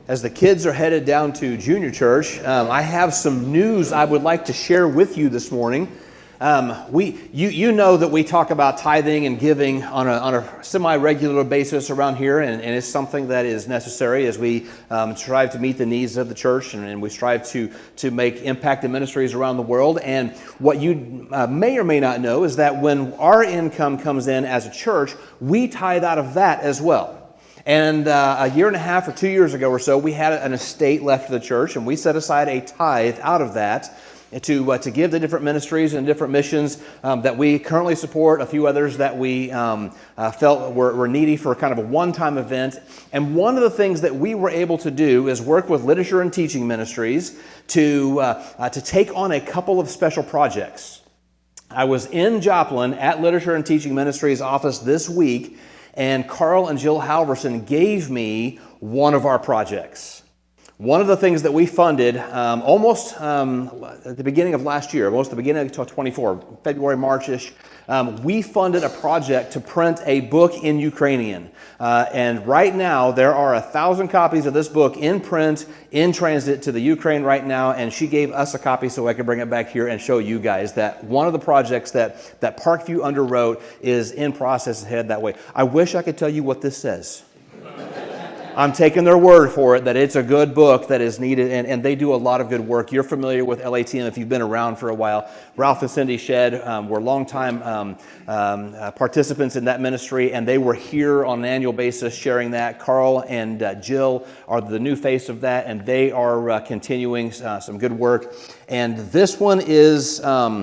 As the kids are headed down to junior church, I have some news I would like to share with you this morning. You know that we talk about tithing and giving on a semi-regular basis around here, and it's something that is necessary as we strive to meet the needs of the church, and we strive to make impact in ministries around the world. And what you may or may not know is that when our income comes in as a church, we tithe out of that as well. And a year and a half or 2 years ago or so, we had an estate left to the church, and we set aside a tithe out of that to give to different ministries and different missions that we currently support, a few others that we felt were needy for kind of a one-time event. And one of the things that we were able to do is work with literature and teaching ministries to take on a couple of special projects. I was in Joplin at Literature and Teaching Ministries office this week, and Carl and Jill Halverson gave me one of our projects. One of the things that we funded almost at the beginning of last year, almost the beginning of 24, February, March-ish, we funded a project to print a book in Ukrainian. And right now, there are 1,000 copies of this book in print, in transit to the Ukraine right now, and she gave us a copy so I could bring it back here and show you guys that one of the projects that Parkview underwrote is in process ahead that way. I wish I could tell you what this says. I'm taking their word for it that it's a good book that is needed, and they do a lot of good work. You're familiar with LATM if you've been around for a while. Ralph and Cindy Shedd were longtime participants in that ministry, and they were here on an annual basis sharing that. Carl and Jill are the new face of that, and they are continuing some good work. And this one is...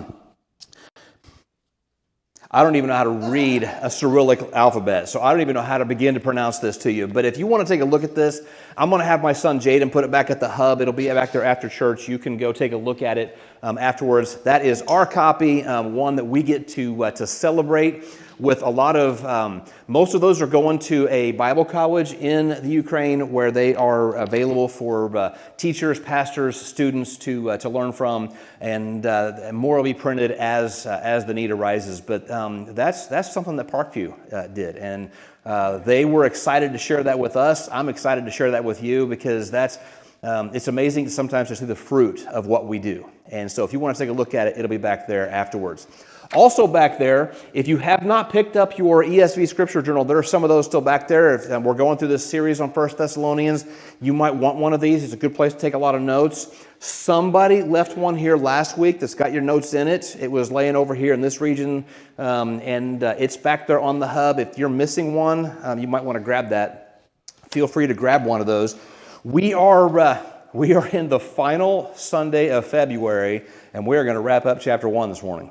I don't even know how to read a Cyrillic alphabet, so I don't even know how to begin to pronounce this to you. But if you want to take a look at this, I'm going to have my son Jaden put it back at the hub. It'll be back there after church. You can go take a look at it afterwards. That is our copy, one that we get to celebrate with a lot of, most of those are going to a Bible college in the Ukraine where they are available for teachers, pastors, students to learn from, and more will be printed as the need arises. But that's something that Parkview did, and they were excited to share that with us. I'm excited to share that with you because it's amazing sometimes to see the fruit of what we do. And so if you want to take a look at it, it'll be back there afterwards. Also back there, if you have not picked up your ESV Scripture Journal, there are some of those still back there. If we're going through this series on 1 Thessalonians, you might want one of these. It's a good place to take a lot of notes. Somebody left one here last week that's got your notes in it. It was laying over here in this region, and it's back there on the hub. If you're missing one, you might want to grab that. Feel free to grab one of those. We are in the final Sunday of February, and we're going to wrap up chapter 1 this morning.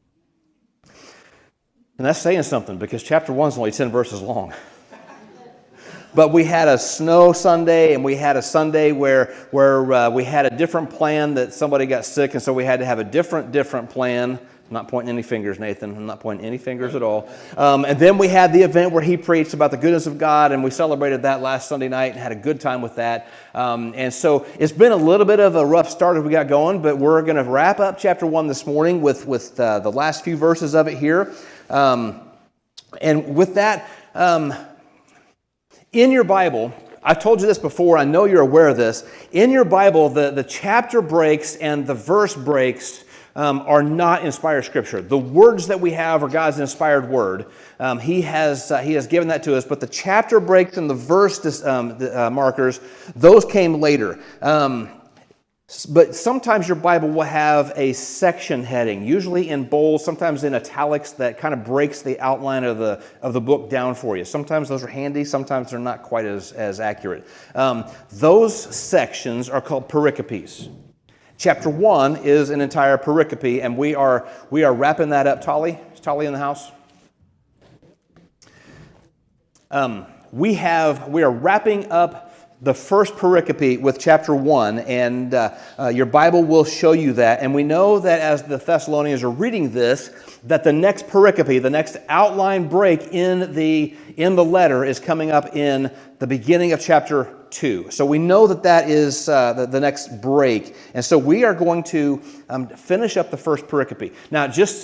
And that's saying something because chapter 1 is only 10 verses long. But we had a snow Sunday, and we had a Sunday where we had a different plan that somebody got sick, and so we had to have a different plan. I'm not pointing any fingers, Nathan. I'm not pointing any fingers at all. And then we had the event where he preached about the goodness of God, and we celebrated that last Sunday night and had a good time with that. And so it's been a little bit of a rough start as we got going, but we're going to wrap up chapter 1 this morning with the last few verses of it here. And with that, in your Bible, I've told you this before, I know you're aware of this. In your Bible, the chapter breaks and the verse breaks are not inspired Scripture. The words that we have are God's inspired word. He has given that to us, but the chapter breaks and the verse markers, those came later. But sometimes your Bible will have a section heading, usually in bold, sometimes in italics, that kind of breaks the outline of the book down for you. Sometimes those are handy, sometimes they're not quite as accurate. Those sections are called pericopes. Chapter 1 is an entire pericope, and we are wrapping that up. Tolly? Is Tolly in the house? We are wrapping up the first pericope with chapter 1, and your Bible will show you that. And we know that as the Thessalonians are reading this, that the next pericope, the next outline break in the letter is coming up in the beginning of chapter 2. So we know that is the next break. And so we are going to finish up the first pericope. Now, just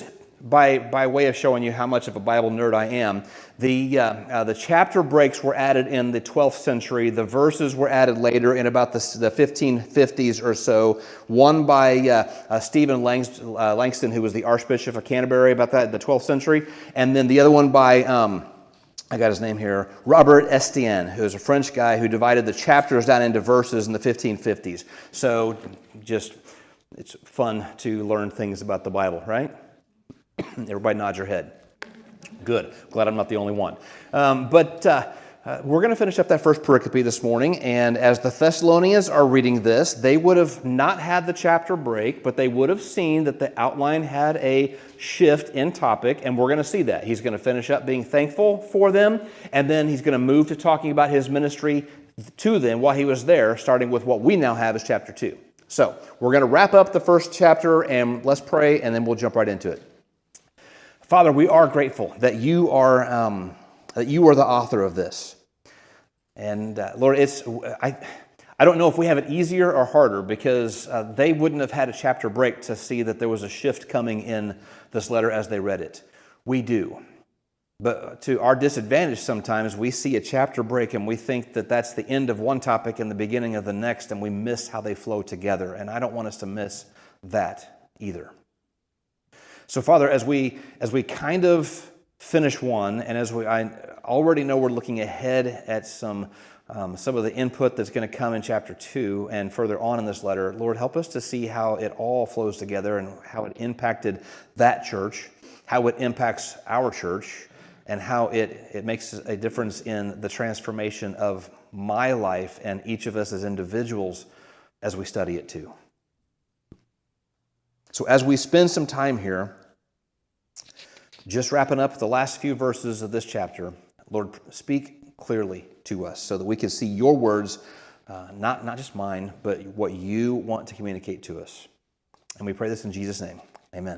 by way of showing you how much of a Bible nerd I am, the chapter breaks were added in the 12th century. The verses were added later in about the 1550s or so. One by Stephen Langston, who was the Archbishop of Canterbury, about that in the 12th century, and then the other one by I got his name here, Robert Estienne, who is a French guy who divided the chapters down into verses in the 1550s. So just, it's fun to learn things about the Bible, right? Everybody nod your head. Good. Glad I'm not the only one. We're going to finish up that first pericope this morning, and as the Thessalonians are reading this, they would have not had the chapter break, but they would have seen that the outline had a shift in topic, and we're going to see that. He's going to finish up being thankful for them, and then he's going to move to talking about his ministry to them while he was there, starting with what we now have as chapter 2. So, we're going to wrap up the first chapter, and let's pray, and then we'll jump right into it. Father, we are grateful that you are the author of this. And Lord, I don't know if we have it easier or harder, because they wouldn't have had a chapter break to see that there was a shift coming in this letter as they read it. We do. But to our disadvantage sometimes, we see a chapter break and we think that that's the end of one topic and the beginning of the next, and we miss how they flow together. And I don't want us to miss that either. So Father, as we kind of finish one, and I already know we're looking ahead at some of the input that's going to come in chapter 2 and further on in this letter, Lord, help us to see how it all flows together and how it impacted that church, how it impacts our church, and how it makes a difference in the transformation of my life and each of us as individuals as we study it too. So as we spend some time here, just wrapping up the last few verses of this chapter, Lord, speak clearly to us so that we can see your words, not just mine, but what you want to communicate to us. And we pray this in Jesus' name. Amen.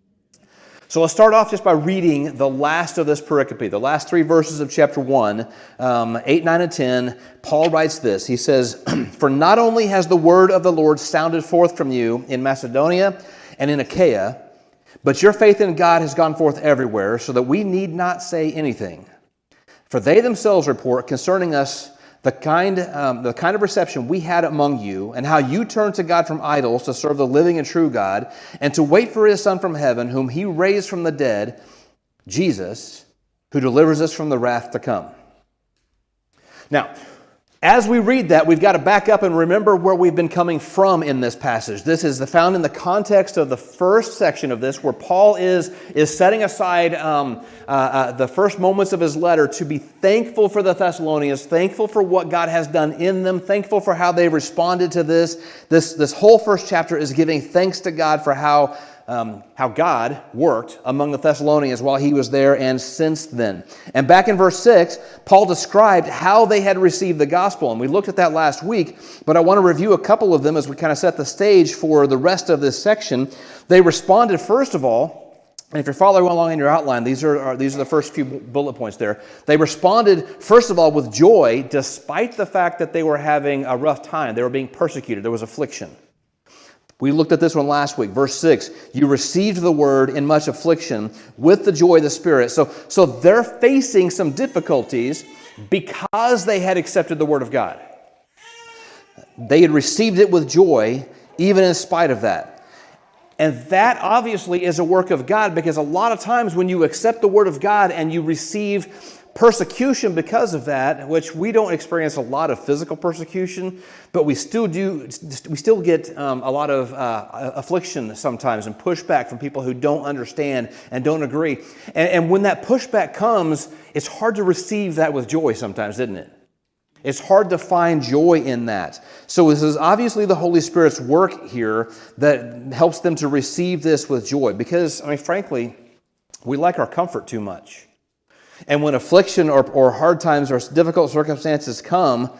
So let's start off just by reading the last of this pericope, the last 3 verses of chapter 1, 8, 9, and 10. Paul writes this. He says, "For not only has the word of the Lord sounded forth from you in Macedonia and in Achaia, but your faith in God has gone forth everywhere, so that we need not say anything. For they themselves report concerning us the kind of reception we had among you, and how you turned to God from idols to serve the living and true God, and to wait for his Son from heaven, whom he raised from the dead, Jesus, who delivers us from the wrath to come." Now, as we read that, we've got to back up and remember where we've been coming from in this passage. This is found in the context of the first section of this, where Paul is setting aside the first moments of his letter to be thankful for the Thessalonians, thankful for what God has done in them, thankful for how they responded to this. This whole first chapter is giving thanks to God for how God worked among the Thessalonians while he was there and since then. And back in verse 6, Paul described how they had received the gospel. And we looked at that last week, but I want to review a couple of them as we kind of set the stage for the rest of this section. They responded, first of all, and if you're following along in your outline, these are the first few bullet points there. They responded, first of all, with joy, despite the fact that they were having a rough time. They were being persecuted. There was affliction. We looked at this one last week. Verse 6, you received the word in much affliction with the joy of the Spirit. So they're facing some difficulties because they had accepted the word of God. They had received it with joy, even in spite of that. And that obviously is a work of God, because a lot of times when you accept the word of God and you receive persecution because of that, which we don't experience a lot of physical persecution, but we still get a lot of affliction sometimes and pushback from people who don't understand and don't agree. And when that pushback comes, it's hard to receive that with joy sometimes, isn't it? It's hard to find joy in that. So this is obviously the Holy Spirit's work here that helps them to receive this with joy, because, frankly, we like our comfort too much. And when affliction or hard times or difficult circumstances come,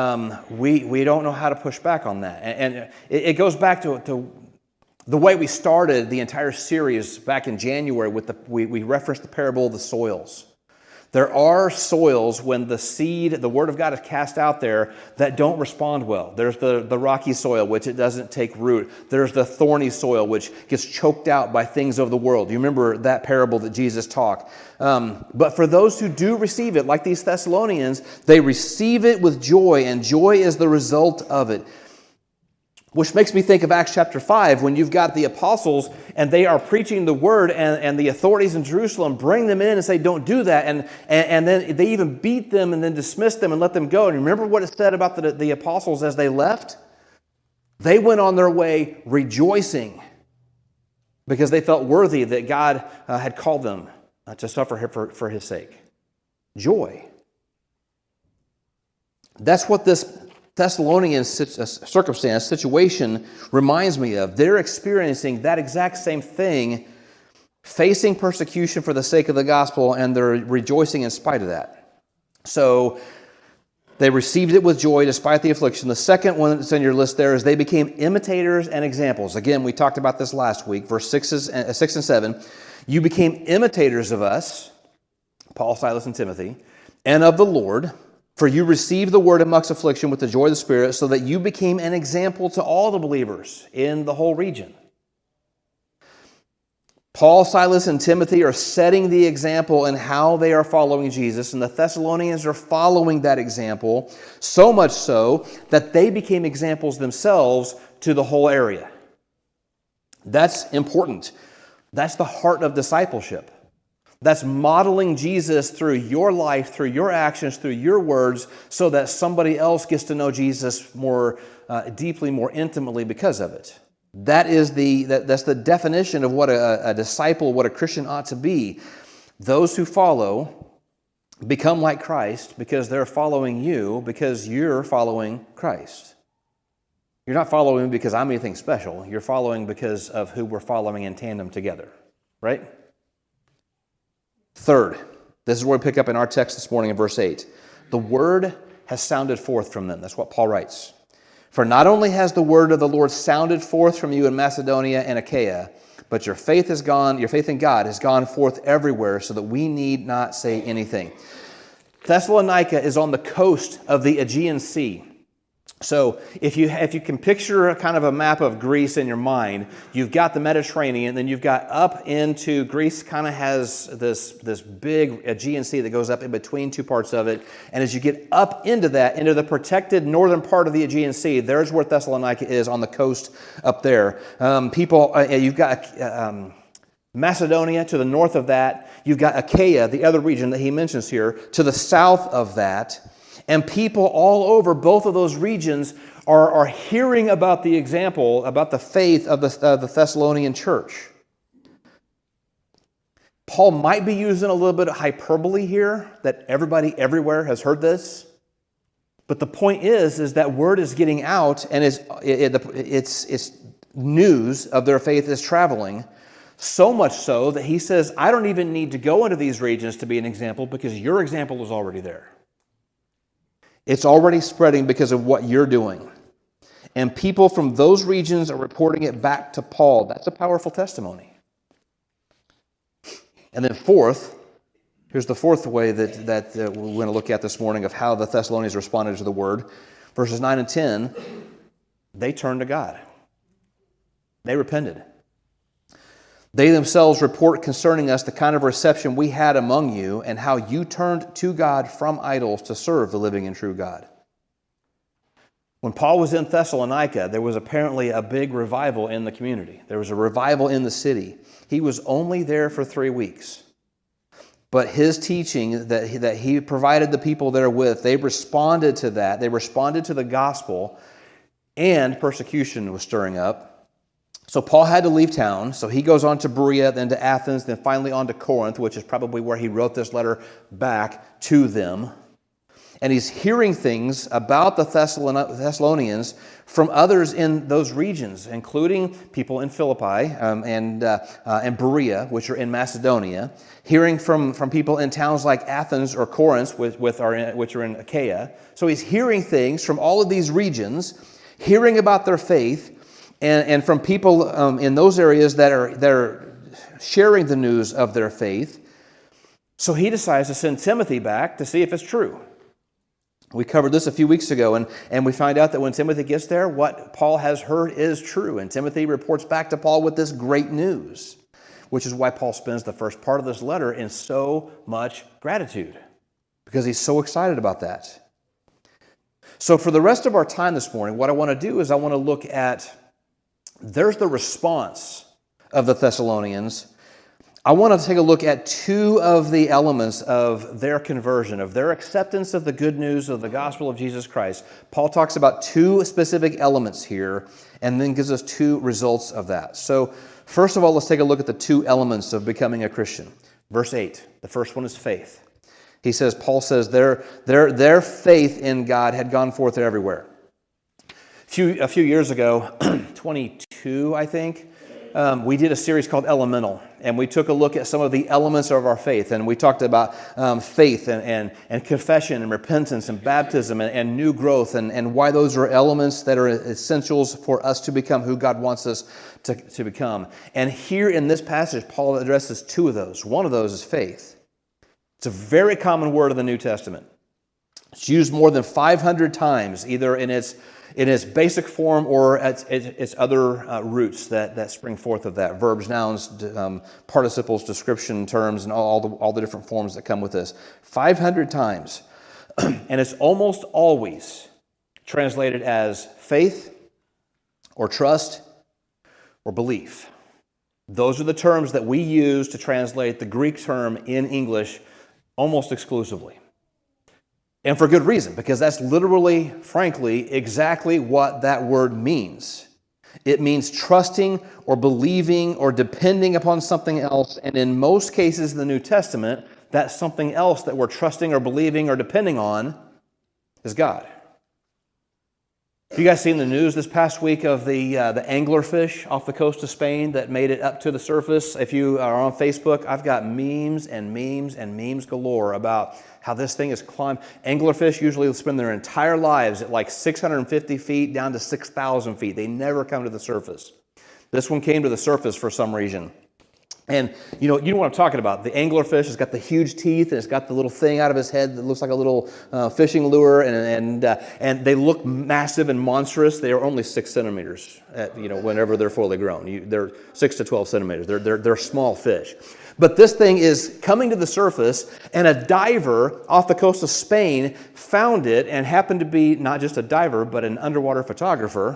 we don't know how to push back on that. And it goes back to the way we started the entire series back in January with we referenced the parable of the soils. There are soils when the seed, the Word of God is cast out there, that don't respond well. There's the rocky soil, which it doesn't take root. There's the thorny soil, which gets choked out by things of the world. You remember that parable that Jesus taught. But for those who do receive it, like these Thessalonians, they receive it with joy, and joy is the result of it. Which makes me think of Acts chapter 5, when you've got the apostles and they are preaching the word, and the authorities in Jerusalem bring them in and say, don't do that. And then they even beat them and then dismiss them and let them go. And remember what it said about the apostles as they left? They went on their way rejoicing because they felt worthy that God had called them to suffer for His sake. Joy. That's what this Thessalonian situation reminds me of. They're experiencing that exact same thing, facing persecution for the sake of the gospel, and they're rejoicing in spite of that. So they received it with joy despite the affliction. The second one that's on your list there is they became imitators and examples. Again, we talked about this last week, verse 6 and 7. You became imitators of us, Paul, Silas, and Timothy, and of the Lord, for you received the word amongst affliction with the joy of the Spirit, so that you became an example to all the believers in the whole region. Paul, Silas, and Timothy are setting the example in how they are following Jesus, and the Thessalonians are following that example, so much so that they became examples themselves to the whole area. That's important. That's the heart of discipleship. That's modeling Jesus through your life, through your actions, through your words, so that somebody else gets to know Jesus more deeply, more intimately because of it. That's the definition of what a disciple, what a Christian ought to be. Those who follow become like Christ because they're following you, because you're following Christ. You're not following me because I'm anything special. You're following because of who we're following in tandem together, right? Third, this is where we pick up in our text this morning in verse 8. The word has sounded forth from them. That's what Paul writes. For not only has the word of the Lord sounded forth from you in Macedonia and Achaia, but your faith in God has gone forth everywhere, so that we need not say anything. Thessalonica is on the coast of the Aegean Sea. So if you can picture a kind of a map of Greece in your mind, you've got the Mediterranean, then you've got up into Greece. Kind of has this big Aegean Sea that goes up in between two parts of it. And as you get up into the protected northern part of the Aegean Sea, there's where Thessalonica is, on the coast up there. You've got Macedonia to the north of that. You've got Achaia, the other region that he mentions here, to the south of that. And people all over both of those regions are hearing about the example, about the faith of the Thessalonian church. Paul might be using a little bit of hyperbole here, that everybody everywhere has heard this. But the point is that word is getting out, and it's news of their faith is traveling. So much so that he says, I don't even need to go into these regions to be an example, because your example is already there. It's already spreading because of what you're doing. And people from those regions are reporting it back to Paul. That's a powerful testimony. And then here's the fourth way that we're going to look at this morning of how the Thessalonians responded to the word. Verses 9 and 10, they turned to God. They repented. They themselves report concerning us the kind of reception we had among you, and how you turned to God from idols to serve the living and true God. When Paul was in Thessalonica, there was apparently a big revival in the community. There was a revival in the city. He was only there for 3 weeks. But his teaching that he provided the people there with, they responded to that. They responded to the gospel, and persecution was stirring up. So Paul had to leave town, so he goes on to Berea, then to Athens, then finally on to Corinth, which is probably where he wrote this letter back to them. And he's hearing things about the Thessalonians from others in those regions, including people in Philippi and Berea, which are in Macedonia, hearing from people in towns like Athens or Corinth, which are in Achaia. So he's hearing things from all of these regions, hearing about their faith, and from people in those areas that are sharing the news of their faith. So he decides to send Timothy back to see if it's true. We covered this a few weeks ago, and we find out that when Timothy gets there, what Paul has heard is true. And Timothy reports back to Paul with this great news, which is why Paul spends the first part of this letter in so much gratitude, because he's so excited about that. So for the rest of our time this morning, what I want to do is I want to look at, there's the response of the Thessalonians. I want to take a look at two of the elements of their conversion, of their acceptance of the good news of the gospel of Jesus Christ. Paul talks about two specific elements here and then gives us two results of that. So first of all, let's take a look at the two elements of becoming a Christian. Verse 8, the first one is faith. Paul says, their faith in God had gone forth everywhere. A few years ago, 22, I think, we did a series called Elemental, and we took a look at some of the elements of our faith, and we talked about faith and confession and repentance and baptism and new growth and why those are elements that are essentials for us to become who God wants us to become. And here in this passage, Paul addresses two of those. One of those is faith. It's a very common word in the New Testament. It's used more than 500 times, either in its basic form or its other roots that spring forth of that. Verbs, nouns, participles, description terms, and all the different forms that come with this. 500 times. And it's almost always translated as faith or trust or belief. Those are the terms that we use to translate the Greek term in English almost exclusively. And for good reason, because that's literally, frankly, exactly what that word means. It means trusting or believing or depending upon something else. And in most cases in the New Testament, that something else that we're trusting or believing or depending on is God. Have you guys seen the news this past week of the anglerfish off the coast of Spain that made it up to the surface? If you are on Facebook, I've got memes and memes and memes galore about how this thing has climbed. Anglerfish usually spend their entire lives at like 650 feet down to 6,000 feet. They never come to the surface. This one came to the surface for some reason. And you know what I'm talking about. The anglerfish has got the huge teeth, and it's got the little thing out of his head that looks like a little fishing lure, and they look massive and monstrous. They are only 6 centimeters, whenever they're fully grown. They're 6 to 12 centimeters. They're small fish. But this thing is coming to the surface, and a diver off the coast of Spain found it and happened to be not just a diver, but an underwater photographer.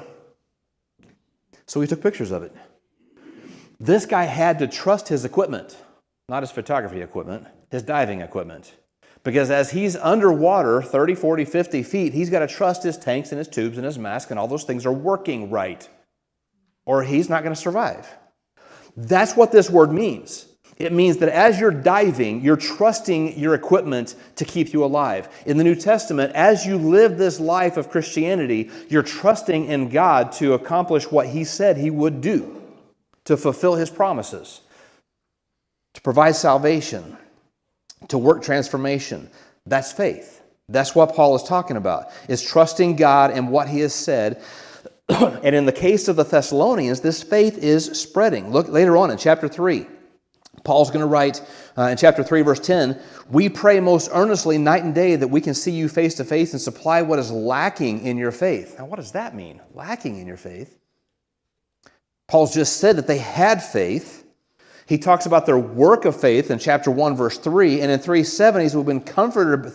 So he took pictures of it. This guy had to trust his equipment, not his photography equipment, his diving equipment. Because as he's underwater, 30, 40, 50 feet, he's got to trust his tanks and his tubes and his mask and all those things are working right, or he's not going to survive. That's what this word means. It means that as you're diving, you're trusting your equipment to keep you alive. In the New Testament, as you live this life of Christianity, you're trusting in God to accomplish what He said He would do, to fulfill His promises, to provide salvation, to work transformation. That's faith. That's what Paul is talking about, is trusting God and what He has said. And in the case of the Thessalonians, this faith is spreading. Look later on in chapter 3. Paul's going to write in chapter 3, verse 10, "We pray most earnestly night and day that we can see you face to face and supply what is lacking in your faith." Now, what does that mean? Lacking in your faith? Paul's just said that they had faith. He talks about their work of faith in chapter 1, verse 3, and in 3:7, he says, "We've been comforted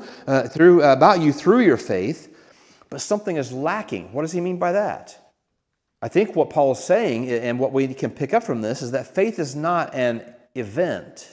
about you through your faith, but something is lacking." What does he mean by that? I think what Paul is saying, and what we can pick up from this, is that faith is not an event.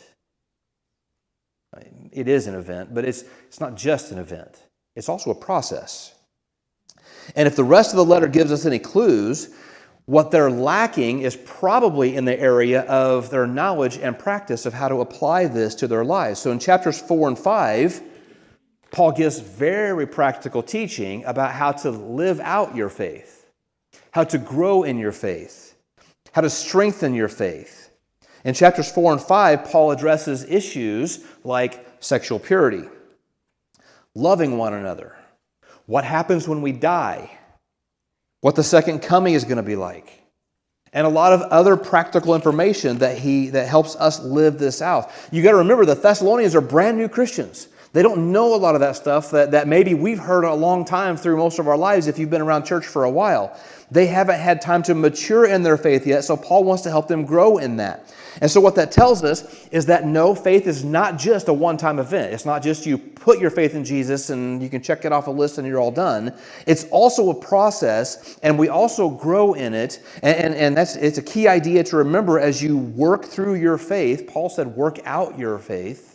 It is an event, but it's not just an event. It's also a process. And if the rest of the letter gives us any clues, what they're lacking is probably in the area of their knowledge and practice of how to apply this to their lives. So in chapters 4 and 5, Paul gives very practical teaching about how to live out your faith, how to grow in your faith, how to strengthen your faith. In chapters 4 and 5, Paul addresses issues like sexual purity, loving one another, what happens when we die, what the second coming is going to be like, and a lot of other practical information that helps us live this out. You got to remember, the Thessalonians are brand new Christians. They don't know a lot of that stuff that maybe we've heard a long time through most of our lives if you've been around church for a while. They haven't had time to mature in their faith yet, so Paul wants to help them grow in that. And so what that tells us is that no, faith is not just a one-time event. It's not just you put your faith in Jesus and you can check it off a list and you're all done. It's also a process, and we also grow in it. And it's a key idea to remember as you work through your faith. Paul said, work out your faith.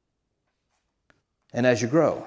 And as you grow.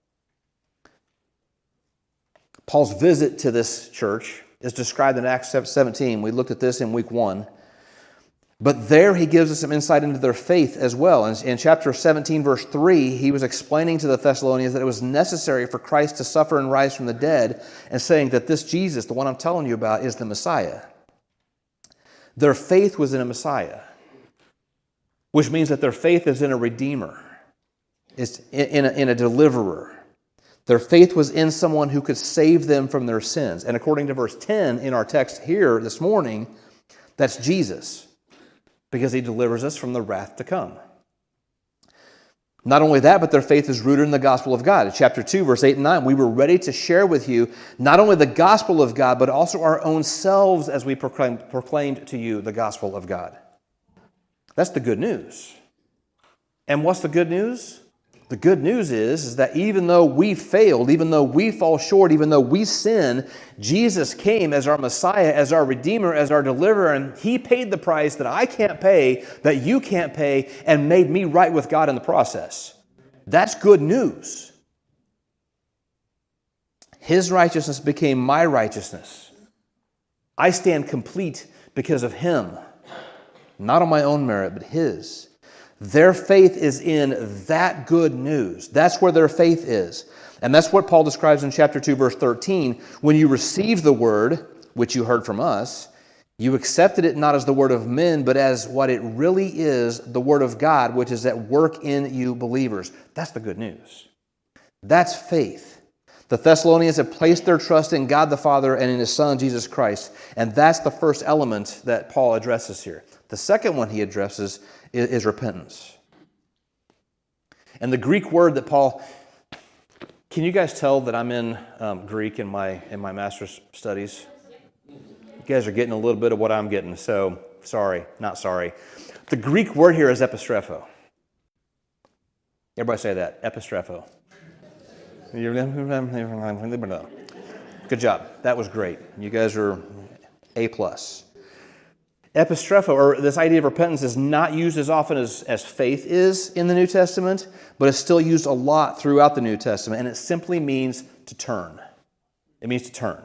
Paul's visit to this church is described in Acts 17. We looked at this in week 1. But there he gives us some insight into their faith as well. In chapter 17, verse 3, he was explaining to the Thessalonians that it was necessary for Christ to suffer and rise from the dead, and saying that this Jesus, the one I'm telling you about, is the Messiah. Their faith was in a Messiah, which means that their faith is in a Redeemer. It's in a deliverer. Their faith was in someone who could save them from their sins. And according to verse 10 in our text here this morning, that's Jesus, because he delivers us from the wrath to come. Not only that, but their faith is rooted in the gospel of God. In chapter 2, verse 8 and 9, we were ready to share with you not only the gospel of God, but also our own selves as we proclaimed to you the gospel of God. That's the good news. And what's the good news? The good news is that even though we failed, even though we fall short, even though we sin, Jesus came as our Messiah, as our Redeemer, as our Deliverer, and he paid the price that I can't pay, that you can't pay, and made me right with God in the process. That's good news. His righteousness became my righteousness. I stand complete because of him, not on my own merit, but his. Their faith is in that good news. That's where their faith is. And that's what Paul describes in chapter 2, verse 13. When you received the word, which you heard from us, you accepted it not as the word of men, but as what it really is, the word of God, which is at work in you believers. That's the good news. That's faith. The Thessalonians have placed their trust in God the Father and in his Son, Jesus Christ. And that's the first element that Paul addresses here. The second one he addresses is repentance. And the Greek word that Paul, can you guys tell that I'm in Greek in my master's studies? You guys are getting a little bit of what I'm getting, so not sorry. The Greek word here is epistrepho. Everybody say that, epistrepho. Good job. That was great. You guys are A+. Epistrepho, or this idea of repentance, is not used as often as faith is in the New Testament, but it's still used a lot throughout the New Testament, and it simply means to turn. It means to turn.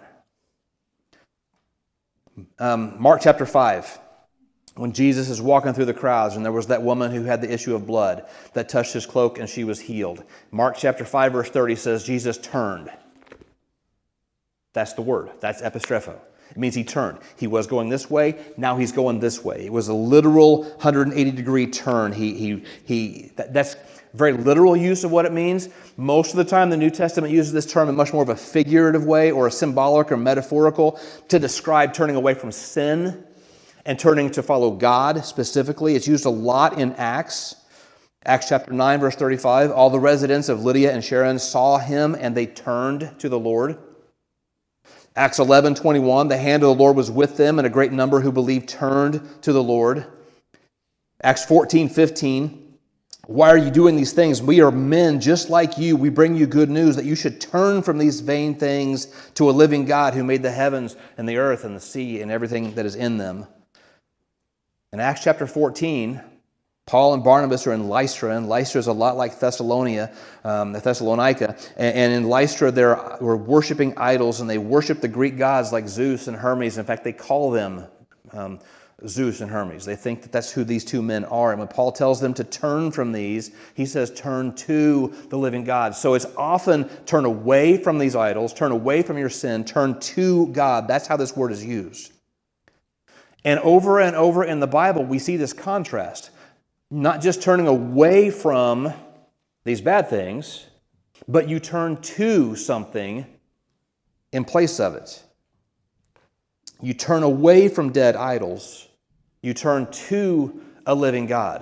Mark chapter 5, when Jesus is walking through the crowds, and there was that woman who had the issue of blood that touched his cloak, and she was healed. Mark chapter 5, verse 30 says, Jesus turned. That's the word. That's epistrepho. It means he turned. He was going this way, now he's going this way. It was a literal 180-degree turn. That's very literal use of what it means. Most of the time, the New Testament uses this term in much more of a figurative way, or a symbolic or metaphorical, to describe turning away from sin and turning to follow God specifically. It's used a lot in Acts. Acts chapter 9, verse 35, all the residents of Lydia and Sharon saw him and they turned to the Lord. Acts 11:21, the hand of the Lord was with them, and a great number who believed turned to the Lord. Acts 14:15, why are you doing these things? We are men just like you. We bring you good news that you should turn from these vain things to a living God who made the heavens and the earth and the sea and everything that is in them. In Acts chapter 14, Paul and Barnabas are in Lystra, and Lystra is a lot like Thessalonica. And in Lystra, they were worshiping idols, and they worship the Greek gods like Zeus and Hermes. In fact, they call them Zeus and Hermes. They think that that's who these two men are. And when Paul tells them to turn from these, he says, turn to the living God. So it's often turn away from these idols, turn away from your sin, turn to God. That's how this word is used. And over in the Bible, we see this contrast. Not just turning away from these bad things, but you turn to something in place of it. You turn away from dead idols. You turn to a living God.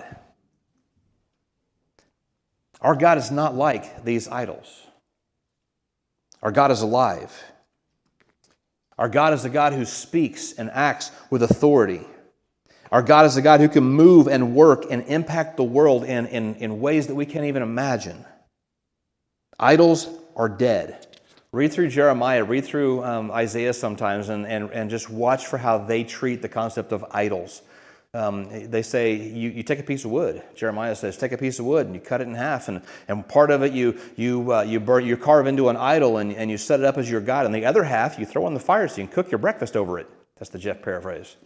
Our God is not like these idols. Our God is alive. Our God is a God who speaks and acts with authority. Our God is a God who can move and work and impact the world in ways that we can't even imagine. Idols are dead. Read through Jeremiah, read through Isaiah sometimes, and just watch for how they treat the concept of idols. They say, you take a piece of wood. Jeremiah says, take a piece of wood and you cut it in half, and part of it you carve into an idol and you set it up as your God, and the other half you throw on the fire so you can cook your breakfast over it. That's the Jeff paraphrase.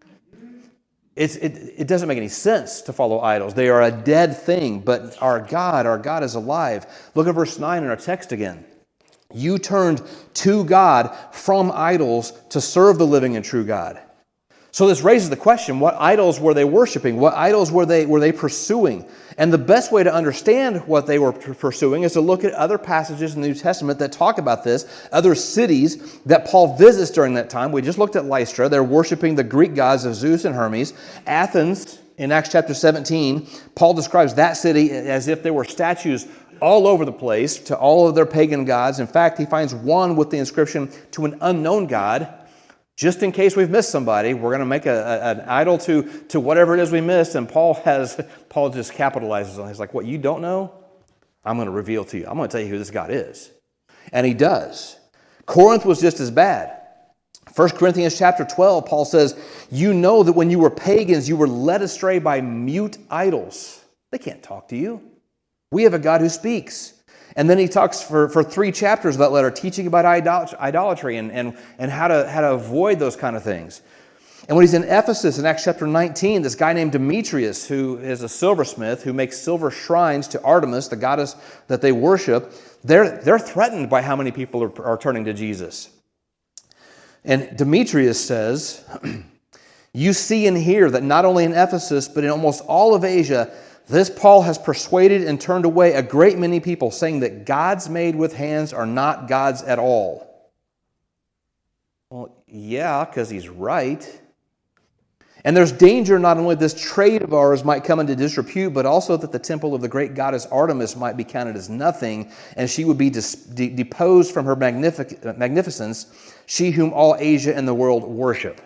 It doesn't make any sense to follow idols. They are a dead thing, but our God is alive. Look at verse 9 in our text again. You turned to God from idols to serve the living and true God. So this raises the question, what idols were they worshiping? What idols were they pursuing? And the best way to understand what they were pursuing is to look at other passages in the New Testament that talk about this, other cities that Paul visits during that time. We just looked at Lystra. They're worshiping the Greek gods of Zeus and Hermes. Athens, in Acts chapter 17, Paul describes that city as if there were statues all over the place to all of their pagan gods. In fact, he finds one with the inscription to an unknown god. Just in case we've missed somebody, we're going to make an idol to whatever it is we missed. And Paul just capitalizes on it. He's like, what you don't know, I'm going to reveal to you. I'm going to tell you who this God is. And he does. Corinth was just as bad. 1 Corinthians chapter 12, Paul says, you know that when you were pagans, you were led astray by mute idols. They can't talk to you. We have a God who speaks. And then he talks for 3 chapters of that letter, teaching about idolatry and how to avoid those kind of things. And when he's in Ephesus in Acts chapter 19, this guy named Demetrius, who is a silversmith, who makes silver shrines to Artemis, the goddess that they worship, they're threatened by how many people are turning to Jesus. And Demetrius says, you see and hear that not only in Ephesus, but in almost all of Asia, this Paul has persuaded and turned away a great many people, saying that gods made with hands are not gods at all. Well, yeah, because he's right. And there's danger not only this trade of ours might come into disrepute, but also that the temple of the great goddess Artemis might be counted as nothing, and she would be deposed from her magnificence, she whom all Asia and the world worship.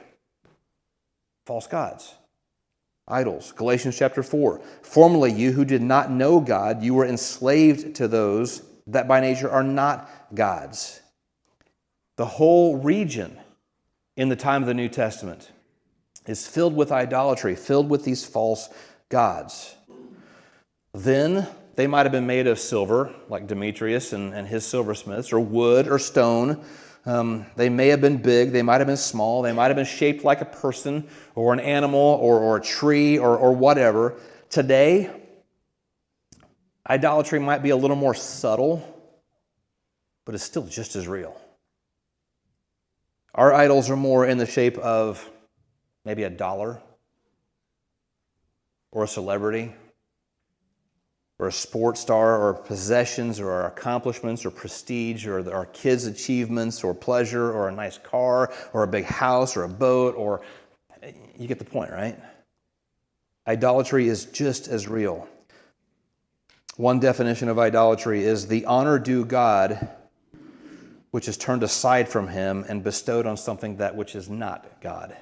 False gods. Idols. Galatians chapter 4. Formerly you who did not know God, you were enslaved to those that by nature are not gods. The whole region in the time of the New Testament is filled with idolatry, filled with these false gods. Then they might have been made of silver, like Demetrius and his silversmiths, or wood or stone. They may have been big, they might have been small, they might have been shaped like a person or an animal or a tree or whatever. Today, idolatry might be a little more subtle, but it's still just as real. Our idols are more in the shape of maybe $1 or a celebrity or a sports star, or possessions, or our accomplishments, or prestige, or our kids' achievements, or pleasure, or a nice car, or a big house, or a boat, or you get the point, right? Idolatry is just as real. One definition of idolatry is the honor due God, which is turned aside from him and bestowed on something that which is not God.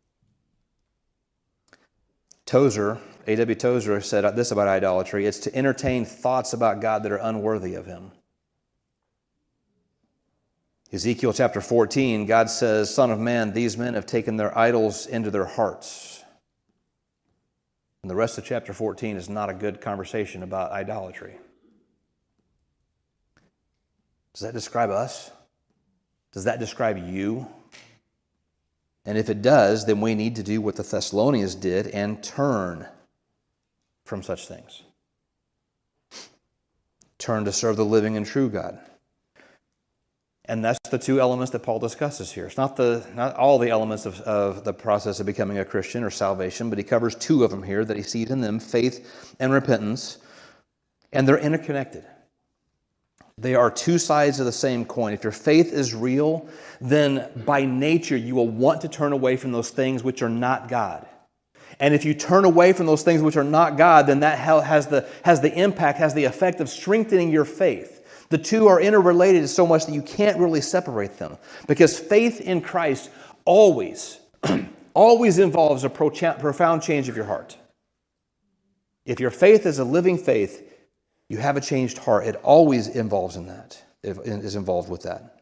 Tozer, A.W. Tozer, said this about idolatry: it's to entertain thoughts about God that are unworthy of him. Ezekiel chapter 14, God says, Son of man, these men have taken their idols into their hearts. And the rest of chapter 14 is not a good conversation about idolatry. Does that describe us? Does that describe you? And if it does, then we need to do what the Thessalonians did and turn from such things. Turn to serve the living and true God. And that's the 2 elements that Paul discusses here. It's not all the elements of the process of becoming a Christian or salvation, but he covers 2 of them here that he sees in them, faith and repentance. And they're interconnected. They are two sides of the same coin. If your faith is real, then by nature you will want to turn away from those things which are not God. And if you turn away from those things which are not God, then that has the effect of strengthening your faith. The two are interrelated so much that you can't really separate them. Because faith in Christ always involves a profound change of your heart. If your faith is a living faith, you have a changed heart. It always involves in that. It is involved with that.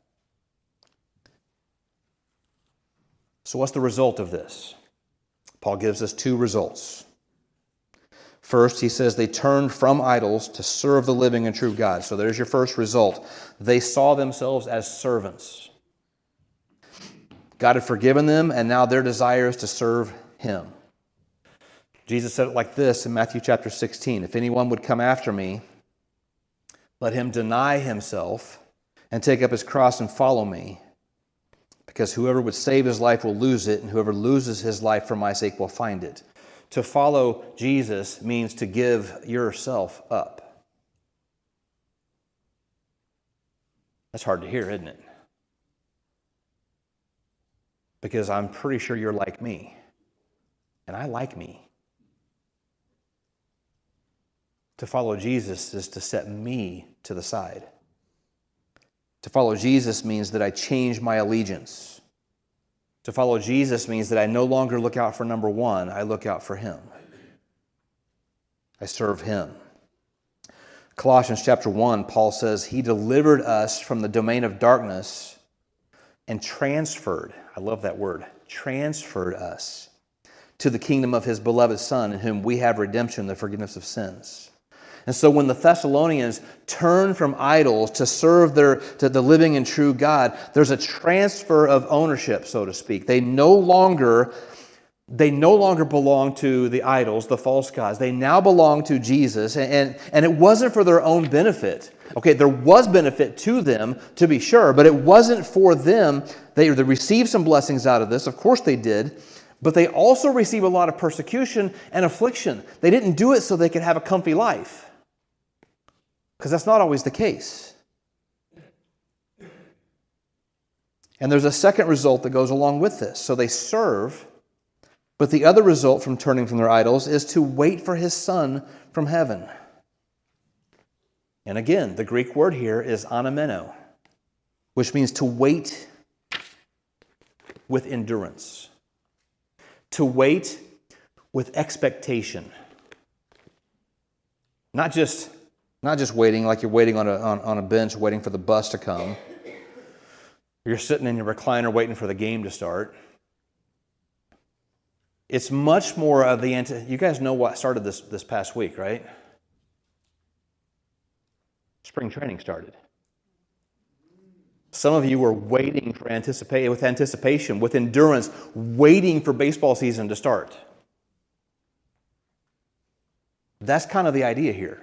So what's the result of this? Paul gives us two results. First, he says they turned from idols to serve the living and true God. So there's your first result. They saw themselves as servants. God had forgiven them, and now their desire is to serve Him. Jesus said it like this in Matthew chapter 16. If anyone would come after me, let him deny himself and take up his cross and follow me. Because whoever would save his life will lose it, and whoever loses his life for my sake will find it. To follow Jesus means to give yourself up. That's hard to hear, isn't it? Because I'm pretty sure you're like me. And I like me. To follow Jesus is to set me to the side. To follow Jesus means that I change my allegiance. To follow Jesus means that I no longer look out for number one, I look out for Him. I serve Him. Colossians chapter 1, Paul says, He delivered us from the domain of darkness and transferred, I love that word, transferred us to the kingdom of His beloved Son, in whom we have redemption, the forgiveness of sins. And so when the Thessalonians turn from idols to serve to the living and true God, there's a transfer of ownership, so to speak. They no longer belong to the idols, the false gods. They now belong to Jesus, and it wasn't for their own benefit. Okay, there was benefit to them, to be sure, but it wasn't for them. They received some blessings out of this. Of course they did. But they also received a lot of persecution and affliction. They didn't do it so they could have a comfy life. Because that's not always the case. And there's a second result that goes along with this. So they serve, but the other result from turning from their idols is to wait for His Son from heaven. And again, the Greek word here is anameno, which means to wait with endurance. To wait with expectation. Not just waiting like you're waiting on a bench waiting for the bus to come. You're sitting in your recliner waiting for the game to start. It's much more of you guys know what started this past week, right? Spring training started. Some of you were waiting with anticipation, with endurance, waiting for baseball season to start. That's kind of the idea here.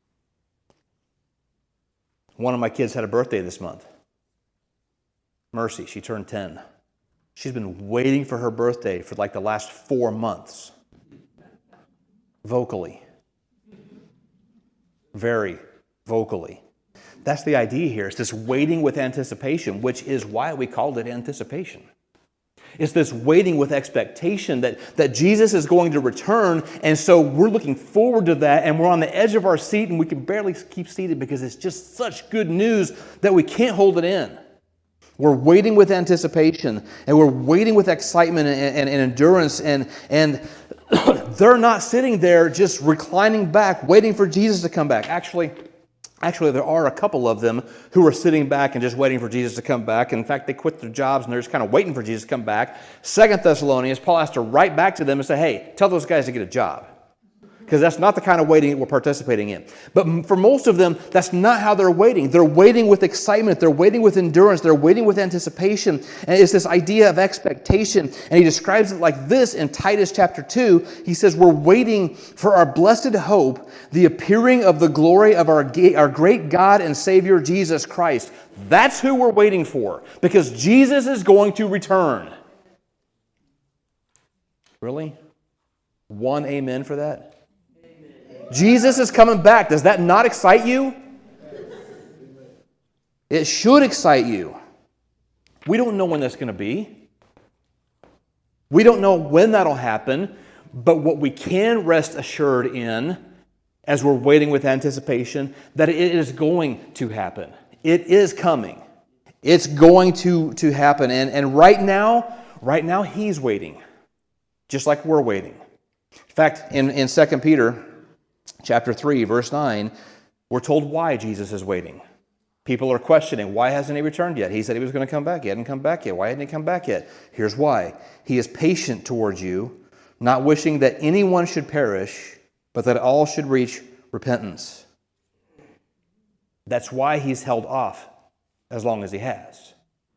One of my kids had a birthday this month. Mercy, she turned 10. She's been waiting for her birthday for like the last 4 months. Vocally. Very vocally. That's the idea here. It's this waiting with anticipation, which is why we called it anticipation. It's this waiting with expectation that Jesus is going to return, and so we're looking forward to that, and we're on the edge of our seat, and we can barely keep seated because it's just such good news that we can't hold it in. We're waiting with anticipation, and we're waiting with excitement and endurance, and they're not sitting there just reclining back, waiting for Jesus to come back. Actually, there are a couple of them who are sitting back and just waiting for Jesus to come back. In fact, they quit their jobs and they're just kind of waiting for Jesus to come back. 2 Thessalonians, Paul has to write back to them and say, hey, tell those guys to get a job. Because that's not the kind of waiting that we're participating in. But for most of them, that's not how they're waiting. They're waiting with excitement. They're waiting with endurance. They're waiting with anticipation. And it's this idea of expectation. And he describes it like this in Titus chapter 2. He says, we're waiting for our blessed hope, the appearing of the glory of our great God and Savior, Jesus Christ. That's who we're waiting for. Because Jesus is going to return. Really? One amen for that? Jesus is coming back. Does that not excite you? It should excite you. We don't know when that's going to be. We don't know when that'll happen, but what we can rest assured in, as we're waiting with anticipation, that it is going to happen. It is coming. It's going to happen. And right now, He's waiting, just like we're waiting. In fact, in 2 Peter chapter 3, verse 9, we're told why Jesus is waiting. People are questioning, why hasn't He returned yet? He said He was going to come back. He hadn't come back yet. Why hadn't He come back yet? Here's why. He is patient towards you, not wishing that anyone should perish, but that all should reach repentance. That's why He's held off as long as He has.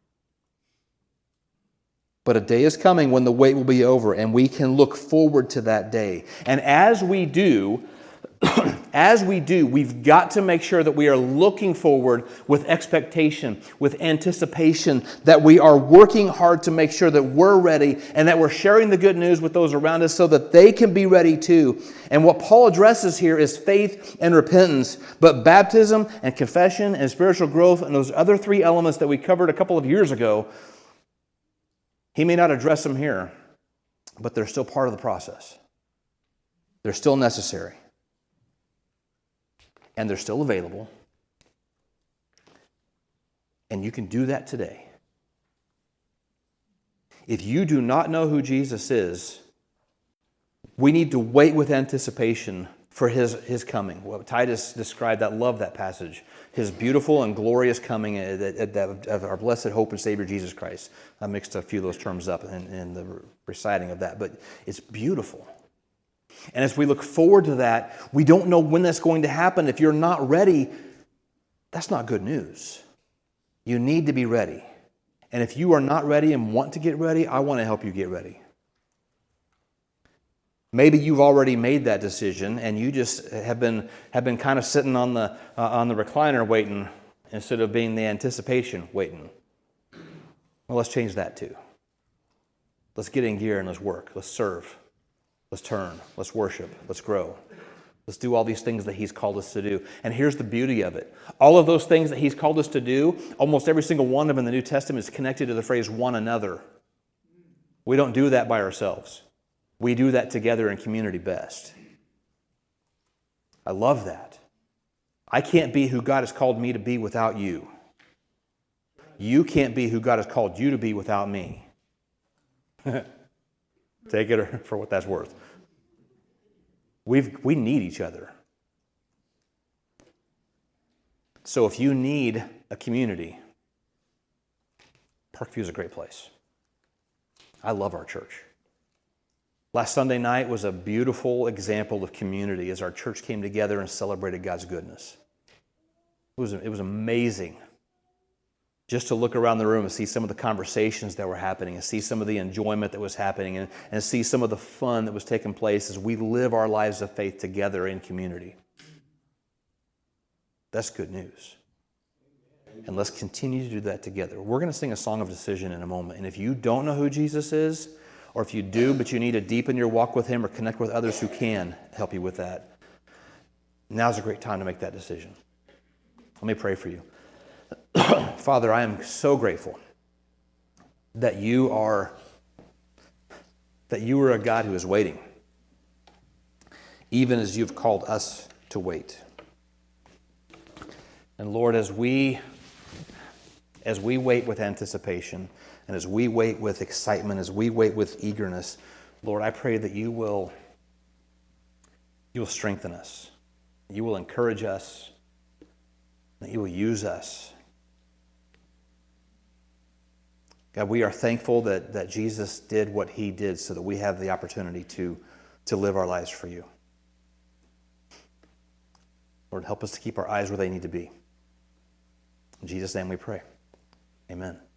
But a day is coming when the wait will be over, and we can look forward to that day. And as we do, we've got to make sure that we are looking forward with expectation, with anticipation, that we are working hard to make sure that we're ready and that we're sharing the good news with those around us so that they can be ready too. And what Paul addresses here is faith and repentance, but baptism and confession and spiritual growth and those other three elements that we covered a couple of years ago, he may not address them here, but they're still part of the process. They're still necessary. And they're still available. And you can do that today. If you do not know who Jesus is, we need to wait with anticipation for His coming. What Titus described, I love that passage. His beautiful and glorious coming of our blessed hope and Savior Jesus Christ. I mixed a few of those terms up in the reciting of that, but it's beautiful. And as we look forward to that, we don't know when that's going to happen. If you're not ready, that's not good news. You need to be ready. And if you are not ready and want to get ready, I want to help you get ready. Maybe you've already made that decision and you just have been kind of sitting on the recliner waiting instead of being the anticipation waiting. Well, let's change that too. Let's get in gear and let's work. Let's serve. Let's turn. Let's worship. Let's grow. Let's do all these things that He's called us to do. And here's the beauty of it. All of those things that He's called us to do, almost every single one of them in the New Testament is connected to the phrase one another. We don't do that by ourselves. We do that together in community best. I love that. I can't be who God has called me to be without you. You can't be who God has called you to be without me. Take it for what that's worth. We need each other. So if you need a community, Parkview is a great place. I love our church. Last Sunday night was a beautiful example of community as our church came together and celebrated God's goodness. It was amazing just to look around the room and see some of the conversations that were happening and see some of the enjoyment that was happening and see some of the fun that was taking place as we live our lives of faith together in community. That's good news. And let's continue to do that together. We're going to sing a song of decision in a moment. And if you don't know who Jesus is, or if you do, but you need to deepen your walk with Him or connect with others who can help you with that, now's a great time to make that decision. Let me pray for you. Father, I am so grateful that you are a God who is waiting, even as you've called us to wait. And Lord, as we wait with anticipation, and as we wait with excitement, as we wait with eagerness, Lord, I pray that you will strengthen us, you will encourage us, that you will use us. God, we are thankful that Jesus did what He did so that we have the opportunity to live our lives for you. Lord, help us to keep our eyes where they need to be. In Jesus' name we pray. Amen.